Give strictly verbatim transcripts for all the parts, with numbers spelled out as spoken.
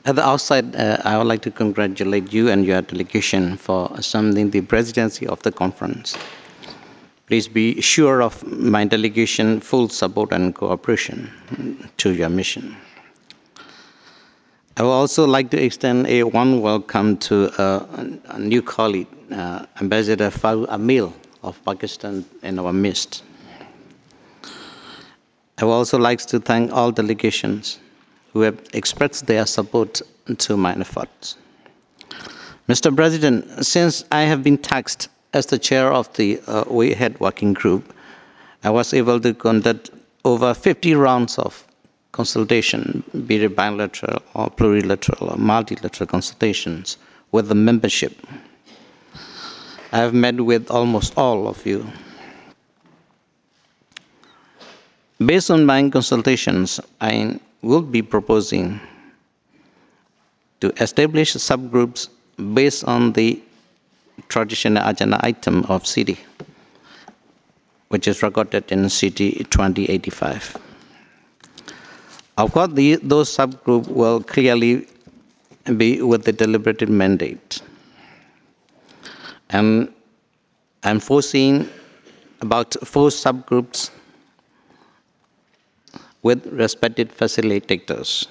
At the outset, uh, I would like to congratulate you and your delegation for assuming the presidency of the conference. Please be sure of my delegation full support and cooperation to your mission. I would also like to extend a warm welcome to uh, a new colleague, uh, Ambassador Farooq Amil of Pakistan in our midst. I would also like to thank all delegations who have expressed their support to my efforts. Mister President, since I have been tasked as the chair of the uh, Way Ahead Working Group, I was able to conduct over fifty rounds of consultation, be it bilateral or plurilateral or multilateral consultations with the membership. I have met with almost all of you. Based on my consultations, I will be proposing to establish subgroups based on the traditional agenda item of C D, which is recorded in C D twenty eighty-five. Of course, the, those subgroups will clearly be with the deliberative mandate. And I'm foreseeing about four subgroups with respected facilitators.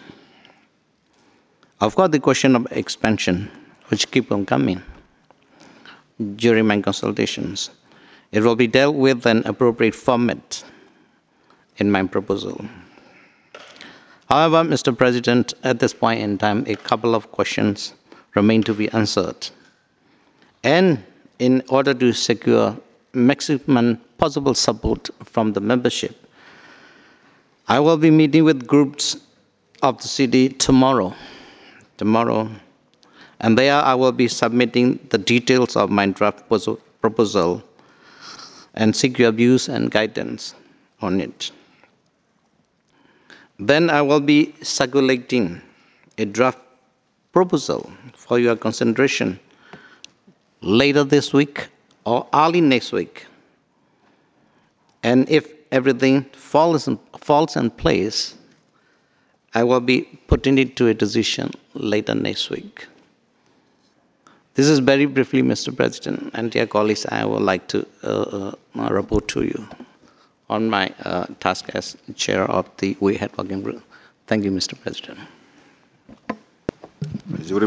Of course, the question of expansion, which keep on coming during my consultations, it will be dealt with an appropriate format in my proposal. However, Mister President, at this point in time, a couple of questions remain to be answered. And in order to secure maximum possible support from the membership, I will be meeting with groups of the C D tomorrow. Tomorrow, and there I will be submitting the details of my draft proposal and seek your views and guidance on it. Then I will be circulating a draft proposal for your consideration later this week or early next week. And if everything falls in, falls in place, I will be putting it to a decision later next week. This is very briefly, Mister President, and dear colleagues, I would like to uh, uh, report to you on my uh, task as chair of the Way Ahead Working Group. Thank you, Mister President.